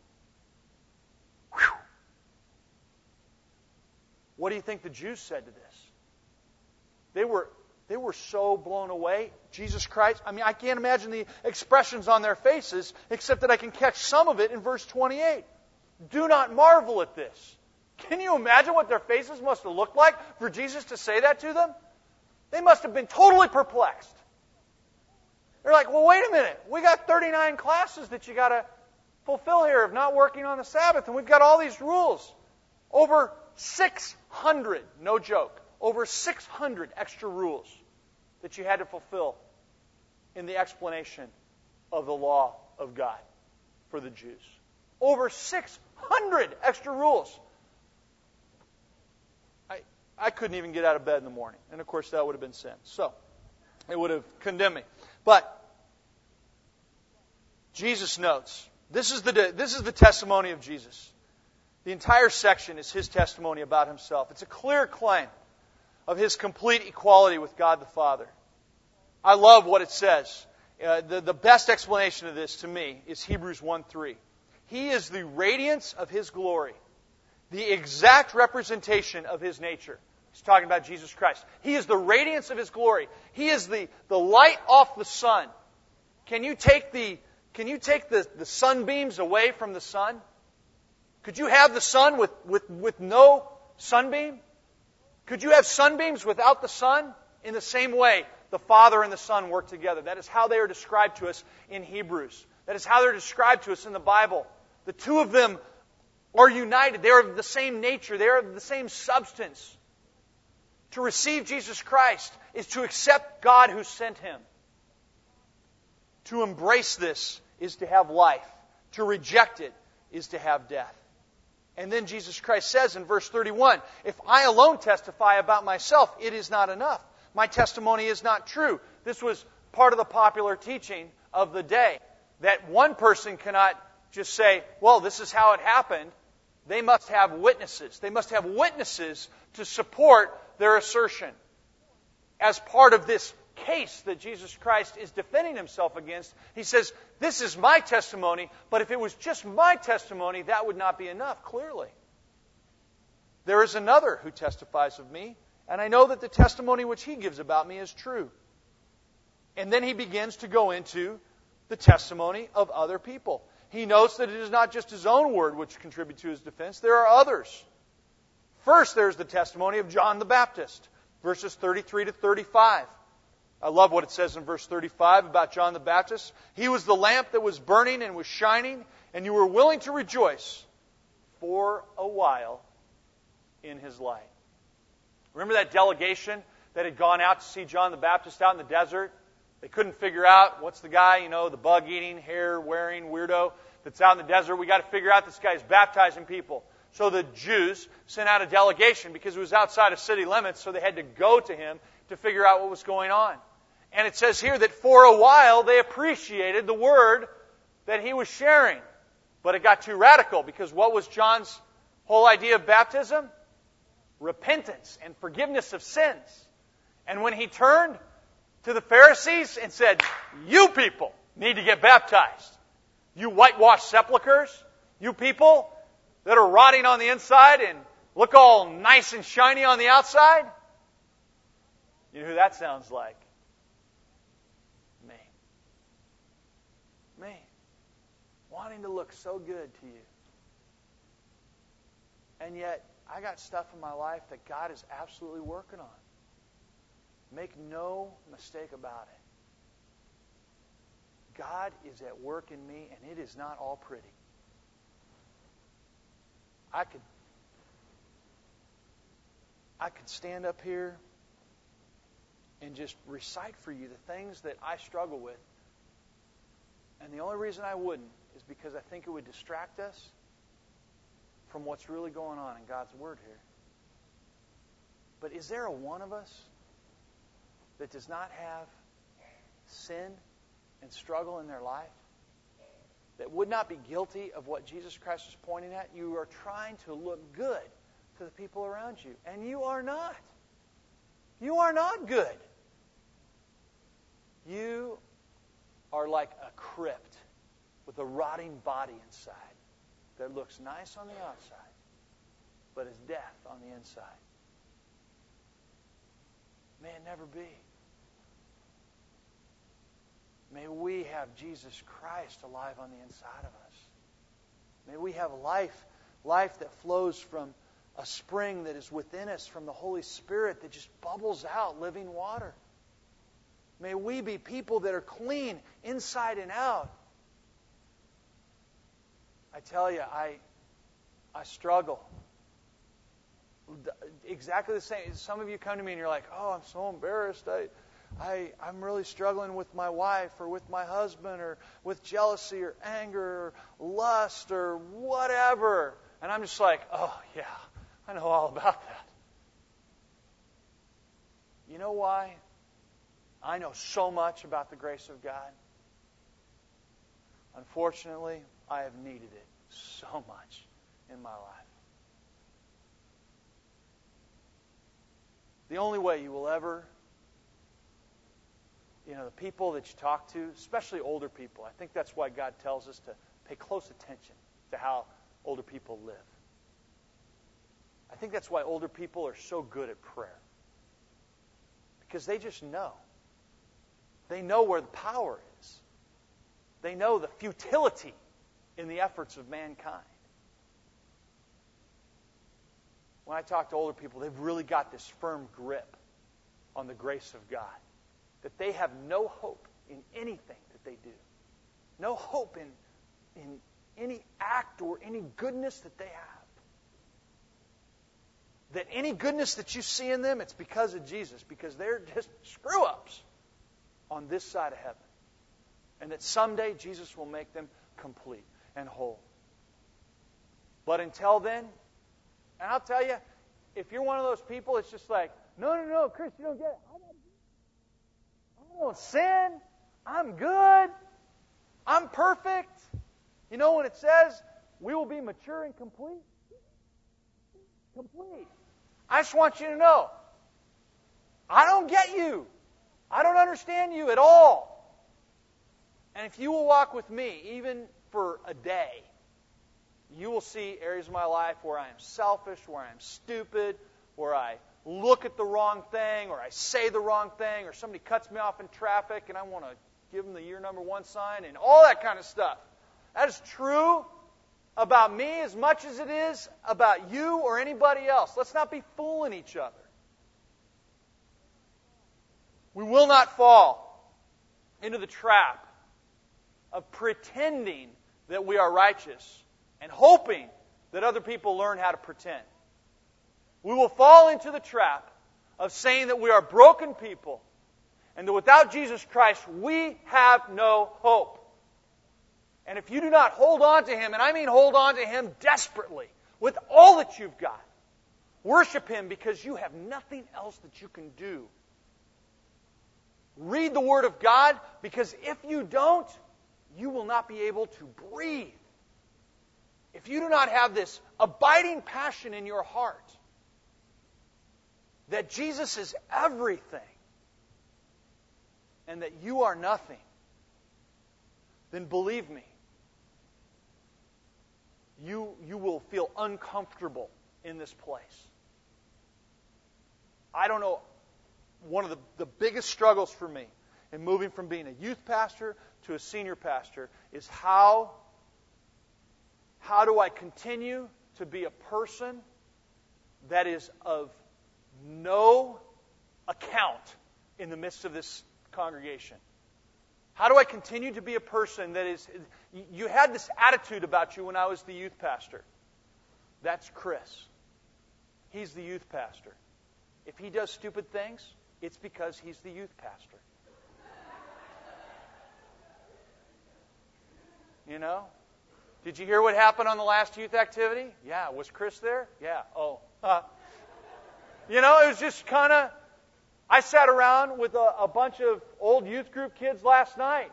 A: Whew. What do you think the Jews said to this? They were so blown away. Jesus Christ, I can't imagine the expressions on their faces, except that I can catch some of it in verse 28. Do not marvel at this. Can you imagine what their faces must have looked like for Jesus to say that to them? They must have been totally perplexed. They're like, well, wait a minute. We got 39 classes that you got to fulfill here of not working on the Sabbath, and we've got all these rules. Over 600, no joke, over 600 extra rules that you had to fulfill in the explanation of the law of God for the Jews. Over 600 extra rules. I couldn't even get out of bed in the morning. And of course that would have been sin. So, it would have condemned me. But, Jesus notes, this is the testimony of Jesus. The entire section is His testimony about Himself. It's a clear claim of His complete equality with God the Father. I love what it says. The best explanation of this to me is Hebrews 1:3. He is the radiance of His glory, the exact representation of His nature. He's talking about Jesus Christ. He is the radiance of His glory. He is the light off the sun. Can you take the sunbeams away from the sun? Could you have the sun with no sunbeam? Could you have sunbeams without the sun? In the same way, the Father and the Son work together. That is how they are described to us in Hebrews. That is how they're described to us in the Bible. The two of them are united. They are of the same nature. They are of the same substance. To receive Jesus Christ is to accept God who sent Him. To embrace this is to have life. To reject it is to have death. And then Jesus Christ says in verse 31, if I alone testify about myself, it is not enough. My testimony is not true. This was part of the popular teaching of the day, that one person cannot just say, well, this is how it happened. They must have witnesses. They must have witnesses to support their assertion. As part of this case that Jesus Christ is defending Himself against, He says, this is my testimony, but if it was just my testimony, that would not be enough, clearly. There is another who testifies of me, and I know that the testimony which He gives about me is true. And then He begins to go into the testimony of other people. He notes that it is not just His own word which contributes to His defense. There are others. First, there's the testimony of John the Baptist, verses 33 to 35. I love what it says in verse 35 about John the Baptist. He was the lamp that was burning and was shining, and you were willing to rejoice for a while in his light. Remember that delegation that had gone out to see John the Baptist out in the desert? They couldn't figure out what's the guy, the bug-eating, hair-wearing weirdo that's out in the desert. We got to figure out this guy's baptizing people. So the Jews sent out a delegation because it was outside of city limits, so they had to go to him to figure out what was going on. And it says here that for a while they appreciated the word that he was sharing. But it got too radical, because what was John's whole idea of baptism? Repentance and forgiveness of sins. And when he turned to the Pharisees and said, "You people need to get baptized. You whitewashed sepulchres, you people that are rotting on the inside and look all nice and shiny on the outside." You know who that sounds like? Me. Me. Wanting to look so good to you. And yet, I got stuff in my life that God is absolutely working on. Make no mistake about it. God is at work in me, and it is not all pretty. I could stand up here and just recite for you the things that I struggle with. And the only reason I wouldn't is because I think it would distract us from what's really going on in God's Word here. But is there a one of us that does not have sin and struggle in their life, that would not be guilty of what Jesus Christ is pointing at? You are trying to look good to the people around you, and you are not. You are not good. You are like a crypt with a rotting body inside that looks nice on the outside, but is death on the inside. May it never be. May we have Jesus Christ alive on the inside of us. May we have life that flows from a spring that is within us, from the Holy Spirit that just bubbles out living water. May we be people that are clean inside and out. I tell you, I struggle. Exactly the same. Some of you come to me and you're like, "Oh, I'm so embarrassed. I'm really struggling with my wife or with my husband or with jealousy or anger or lust or whatever." And I'm just like, "Oh, yeah, I know all about that." You know why? I know so much about the grace of God. Unfortunately, I have needed it so much in my life. The only way you will ever, the people that you talk to, especially older people, I think that's why God tells us to pay close attention to how older people live. I think that's why older people are so good at prayer. Because they just know. They know where the power is. They know the futility in the efforts of mankind. When I talk to older people, they've really got this firm grip on the grace of God. That they have no hope in anything that they do. No hope in any act or any goodness that they have. That any goodness that you see in them, it's because of Jesus. Because they're just screw-ups on this side of heaven. And that someday Jesus will make them complete and whole. But until then, and I'll tell you, if you're one of those people, it's just like, no, Chris, you don't get it. I don't sin. I'm good. I'm perfect. You know when it says we will be mature and complete? Complete. I just want you to know, I don't get you. I don't understand you at all. And if you will walk with me, even for a day, you will see areas of my life where I am selfish, where I am stupid, where I look at the wrong thing, or I say the wrong thing, or somebody cuts me off in traffic and I want to give them the year number 1 sign, and all that kind of stuff. That is true about me as much as it is about you or anybody else. Let's not be fooling each other. We will not fall into the trap of pretending that we are righteous and hoping that other people learn how to pretend. We will fall into the trap of saying that we are broken people and that without Jesus Christ we have no hope. And if you do not hold on to Him, and I mean hold on to Him desperately, with all that you've got, worship Him because you have nothing else that you can do. Read the Word of God, because if you don't, you will not be able to breathe. If you do not have this abiding passion in your heart that Jesus is everything and that you are nothing, then believe me, you will feel uncomfortable in this place. I don't know, one of the biggest struggles for me in moving from being a youth pastor to a senior pastor is how do I continue to be a person that is of no account in the midst of this congregation? How do I continue to be a person that is... You had this attitude about you when I was the youth pastor. That's Chris. He's the youth pastor. If he does stupid things, it's because he's the youth pastor. You know? Did you hear what happened on the last youth activity? Yeah. Was Chris there? Yeah. Oh. You know, it was just kind of... I sat around with a bunch of old youth group kids last night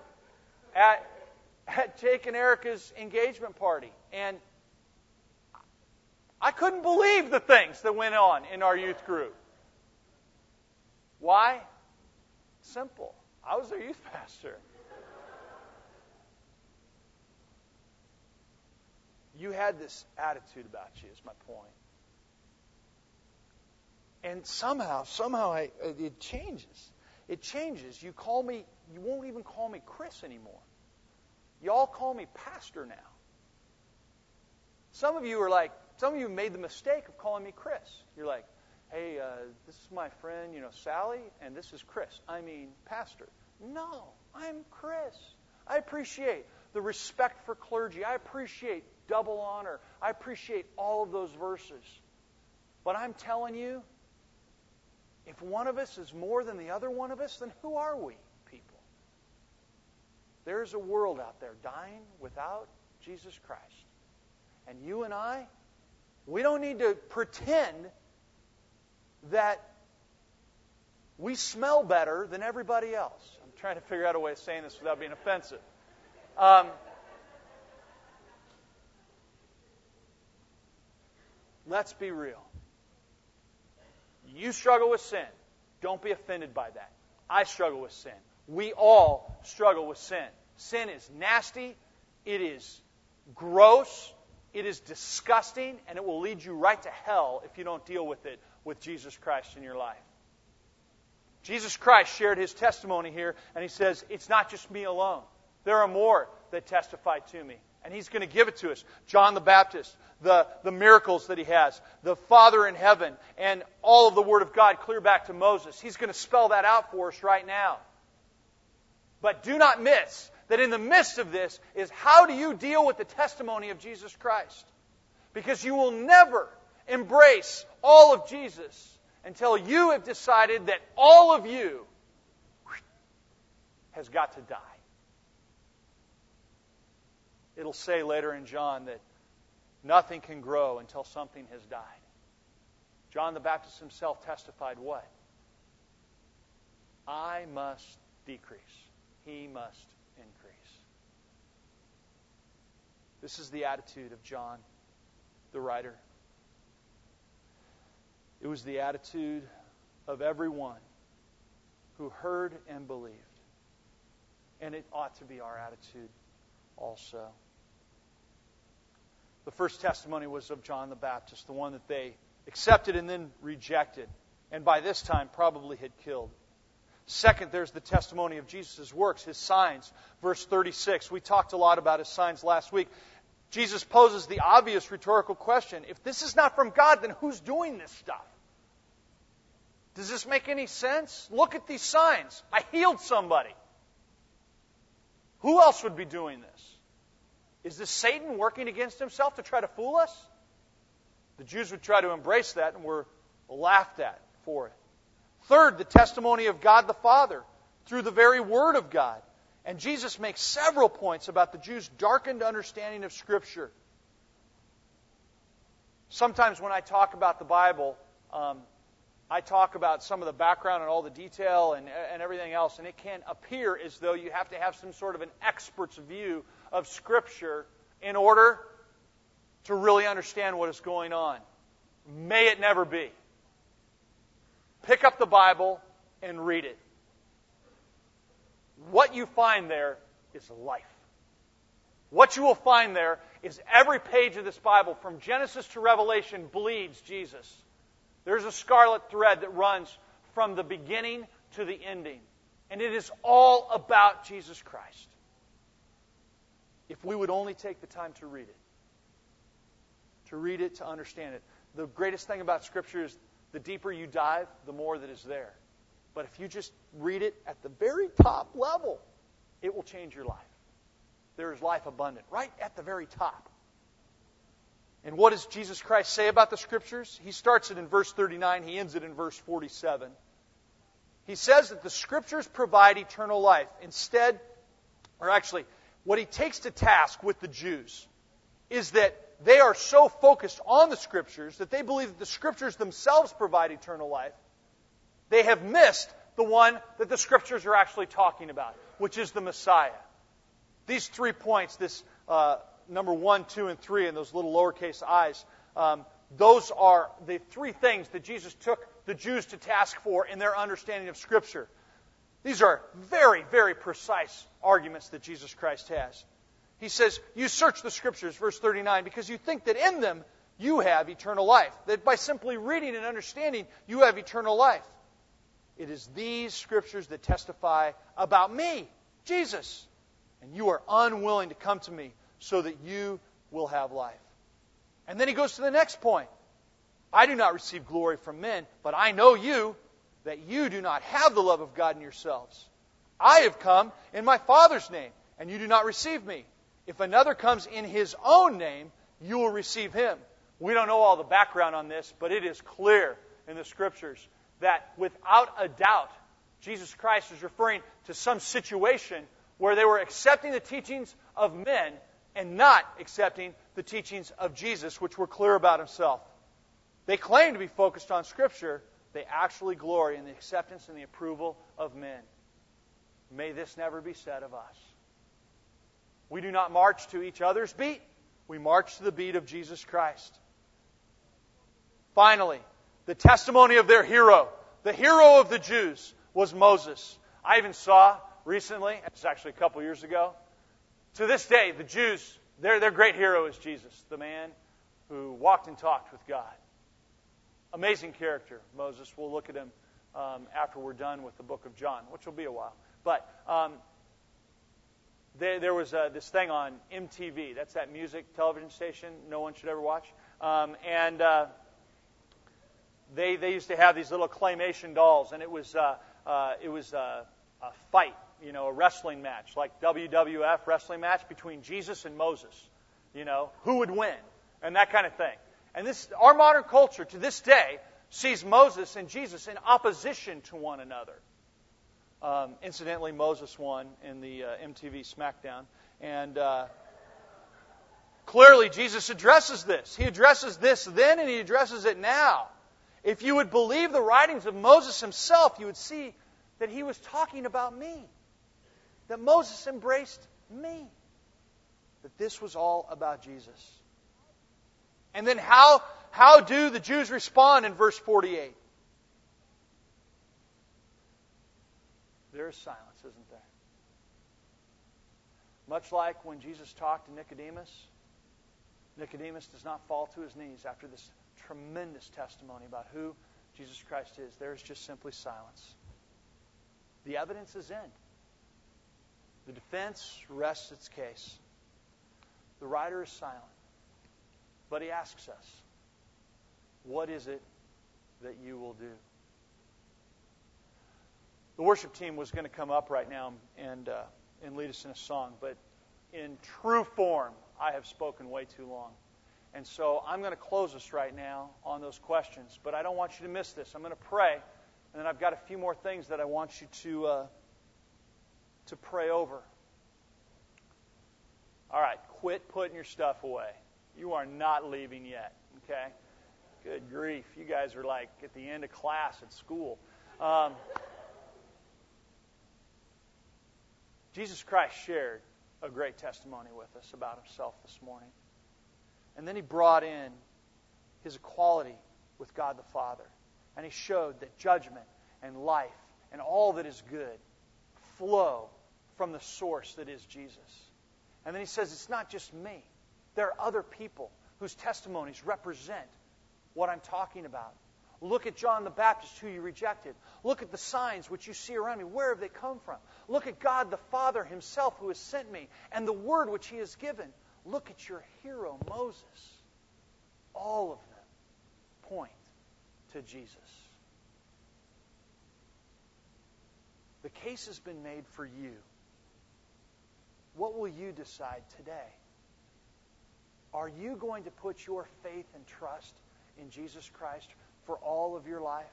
A: at Jake and Erica's engagement party. And I couldn't believe the things that went on in our youth group. Why? Simple. I was their youth pastor. You had this attitude about you, is my point. And somehow it changes. It changes. You won't even call me Chris anymore. You all call me pastor now. Some of you made the mistake of calling me Chris. You're like, hey, this is my friend, Sally, and this is Chris. I mean, pastor. No, I'm Chris. I appreciate the respect for clergy. I appreciate double honor. I appreciate all of those verses. But I'm telling you, if one of us is more than the other one of us, then who are we, people? There's a world out there dying without Jesus Christ. And you and I, we don't need to pretend that we smell better than everybody else. I'm trying to figure out a way of saying this without being offensive. Let's be real. You struggle with sin. Don't be offended by that. I struggle with sin. We all struggle with sin. Sin is nasty. It is gross. It is disgusting. And it will lead you right to hell if you don't deal with it with Jesus Christ in your life. Jesus Christ shared His testimony here, and He says, it's not just me alone. There are more that testify to me. And He's going to give it to us. John the Baptist, the miracles that he has, the Father in heaven, and all of the Word of God clear back to Moses. He's going to spell that out for us right now. But do not miss that in the midst of this is how do you deal with the testimony of Jesus Christ? Because you will never embrace all of Jesus until you have decided that all of you has got to die. It'll say later in John that nothing can grow until something has died. John the Baptist himself testified what? I must decrease. He must increase. This is the attitude of John, the writer. It was the attitude of everyone who heard and believed. And it ought to be our attitude also. The first testimony was of John the Baptist, the one that they accepted and then rejected, and by this time probably had killed. Second, there's the testimony of Jesus' works, His signs. Verse 36, we talked a lot about His signs last week. Jesus poses the obvious rhetorical question, if this is not from God, then who's doing this stuff? Does this make any sense? Look at these signs. I healed somebody. Who else would be doing this? Is this Satan working against himself to try to fool us? The Jews would try to embrace that and were laughed at for it. Third, the testimony of God the Father through the very Word of God. And Jesus makes several points about the Jews' darkened understanding of Scripture. Sometimes when I talk about the Bible, I talk about some of the background and all the detail and everything else, and it can appear as though you have to have some sort of an expert's view of Scripture in order to really understand what is going on. May it never be. Pick up the Bible and read it. What you find there is life. What you will find there is every page of this Bible, from Genesis to Revelation, bleeds Jesus. There's a scarlet thread that runs from the beginning to the ending. And it is all about Jesus Christ. If we would only take the time to read it, to understand it. The greatest thing about Scripture is the deeper you dive, the more that is there. But if you just read it at the very top level, it will change your life. There is life abundant, right at the very top. And what does Jesus Christ say about the Scriptures? He starts it in verse 39. He ends it in verse 47. He says that the Scriptures provide eternal life. What he takes to task with the Jews is that they are so focused on the Scriptures that they believe that the Scriptures themselves provide eternal life. They have missed the one that the Scriptures are actually talking about, which is the Messiah. These 3 points, this number 1, 2, and 3, and those little lowercase i's, those are the 3 things that Jesus took the Jews to task for in their understanding of Scripture. These are very, very precise arguments that Jesus Christ has. He says, you search the Scriptures, verse 39, because you think that in them you have eternal life. That by simply reading and understanding, you have eternal life. It is these Scriptures that testify about me, Jesus. And you are unwilling to come to me so that you will have life. And then he goes to the next point. I do not receive glory from men, but I know you, that you do not have the love of God in yourselves. I have come in my Father's name, and you do not receive me. If another comes in his own name, you will receive him. We don't know all the background on this, but it is clear in the Scriptures that without a doubt, Jesus Christ is referring to some situation where they were accepting the teachings of men and not accepting the teachings of Jesus, which were clear about himself. They claim to be focused on Scripture. They actually glory in the acceptance and the approval of men. May this never be said of us. We do not march to each other's beat. We march to the beat of Jesus Christ. Finally, the testimony of their hero. The hero of the Jews was Moses. I even saw recently, it's actually a couple years ago, to this day, the Jews, their great hero is Jesus, the man who walked and talked with God. Amazing character, Moses. We'll look at him after we're done with the book of John, which will be a while. But there was this thing on MTV. That's that music television station no one should ever watch. They used to have these little claymation dolls, and it was a fight, a wrestling match, like WWF wrestling match between Jesus and Moses. Who would win, and that kind of thing. And our modern culture to this day sees Moses and Jesus in opposition to one another. Incidentally, Moses won in the MTV SmackDown, and clearly Jesus addresses this. He addresses this then, and he addresses it now. If you would believe the writings of Moses himself, you would see that he was talking about me. That Moses embraced me. That this was all about Jesus. And then how do the Jews respond in verse 48? There is silence, isn't there? Much like when Jesus talked to Nicodemus, Nicodemus does not fall to his knees after this tremendous testimony about who Jesus Christ is. There is just simply silence. The evidence is in. The defense rests its case. The writer is silent. But he asks us, what is it that you will do? The worship team was going to come up right now and lead us in a song, but in true form, I have spoken way too long. And so I'm going to close us right now on those questions, but I don't want you to miss this. I'm going to pray, and then I've got a few more things that I want you to pray over. All right, quit putting your stuff away. You are not leaving yet, okay? Good grief. You guys are like at the end of class at school. Jesus Christ shared a great testimony with us about himself this morning. And then he brought in his equality with God the Father. And he showed that judgment and life and all that is good flow from the source that is Jesus. And then he says, it's not just me. There are other people whose testimonies represent what I'm talking about. Look at John the Baptist, who you rejected. Look at the signs which you see around me. Where have they come from? Look at God the Father himself who has sent me, and the word which he has given. Look at your hero, Moses. All of them point to Jesus. The case has been made for you. What will you decide today? Are you going to put your faith and trust in Jesus Christ for all of your life?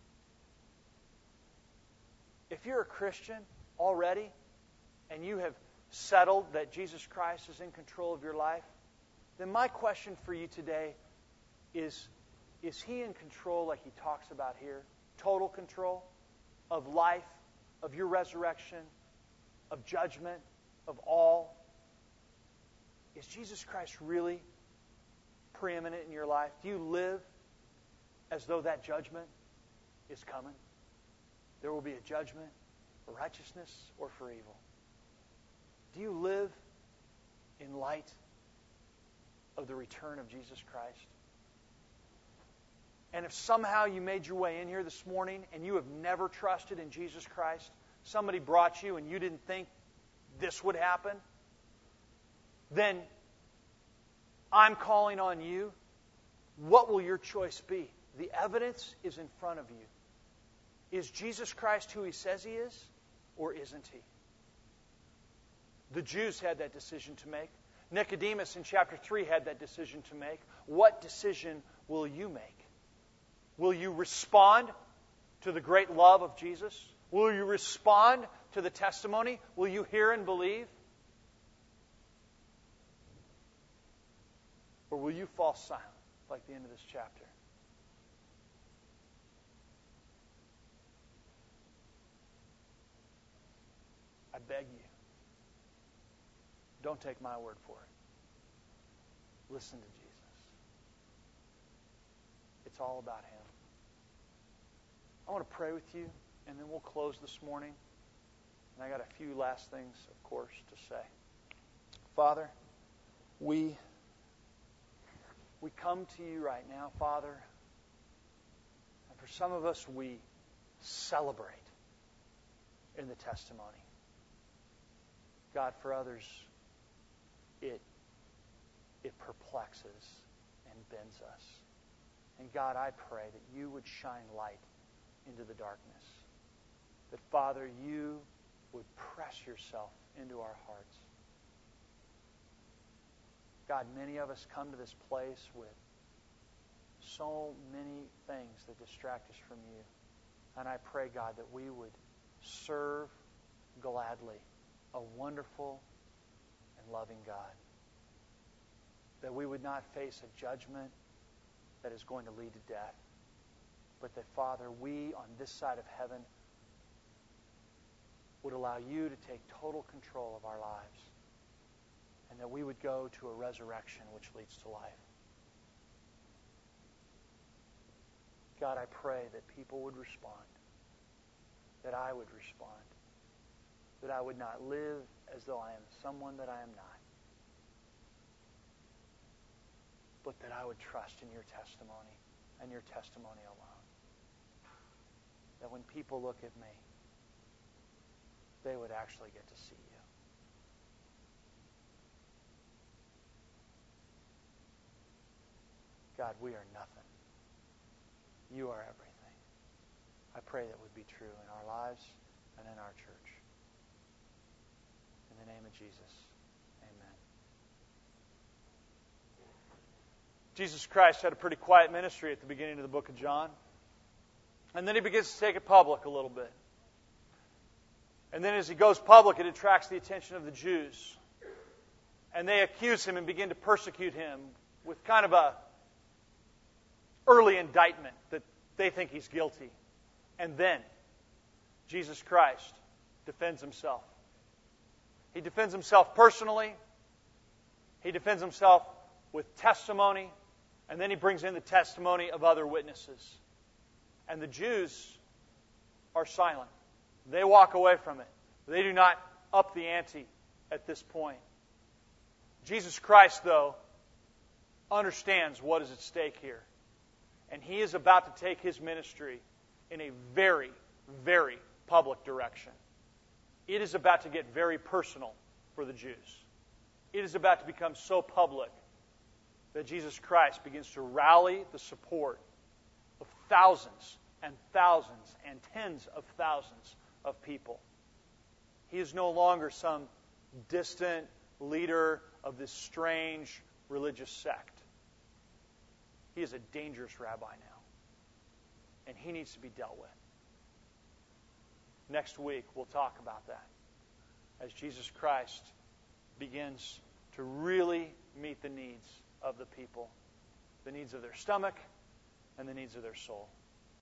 A: If you're a Christian already and you have settled that Jesus Christ is in control of your life, then my question for you today is he in control like he talks about here? Total control of life, of your resurrection, of judgment, of all? Is Jesus Christ really preeminent in your life? Do you live as though that judgment is coming? There will be a judgment for righteousness or for evil. Do you live in light of the return of Jesus Christ? And if somehow you made your way in here this morning and you have never trusted in Jesus Christ, somebody brought you and you didn't think this would happen, then I'm calling on you. What will your choice be? The evidence is in front of you. Is Jesus Christ who he says he is, or isn't he? The Jews had that decision to make. Nicodemus in chapter 3 had that decision to make. What decision will you make? Will you respond to the great love of Jesus? Will you respond to the testimony? Will you hear and believe? Or will you fall silent like the end of this chapter? I beg you, don't take my word for it. Listen to Jesus. It's all about him. I want to pray with you, and then we'll close this morning. And I got a few last things, of course, to say. Father, we come to you right now, Father, and for some of us, we celebrate in the testimony. God, for others, it perplexes and bends us. And God, I pray that you would shine light into the darkness. That, Father, you would press yourself into our hearts. God, many of us come to this place with so many things that distract us from you. And I pray, God, that we would serve gladly a wonderful and loving God. That we would not face a judgment that is going to lead to death. But that, Father, we on this side of heaven would allow you to take total control of our lives. And that we would go to a resurrection which leads to life. God, I pray that people would respond. That I would respond. That I would not live as though I am someone that I am not. But that I would trust in your testimony and your testimony alone. That when people look at me, they would actually get to see you. God, we are nothing. You are everything. I pray that would be true in our lives and in our church. In the name of Jesus, amen. Jesus Christ had a pretty quiet ministry at the beginning of the book of John. And then he begins to take it public a little bit. And then as he goes public, it attracts the attention of the Jews. And they accuse him and begin to persecute him with kind of a early indictment that they think he's guilty. And then Jesus Christ defends himself. He defends himself personally. He defends himself with testimony. And then he brings in the testimony of other witnesses. And the Jews are silent. They walk away from it. They do not up the ante at this point. Jesus Christ, though, understands what is at stake here. And he is about to take his ministry in a very, very public direction. It is about to get very personal for the Jews. It is about to become so public that Jesus Christ begins to rally the support of thousands and thousands and tens of thousands of people. He is no longer some distant leader of this strange religious sect. He is a dangerous rabbi now, and he needs to be dealt with. Next week, we'll talk about that as Jesus Christ begins to really meet the needs of the people, the needs of their stomach and the needs of their soul.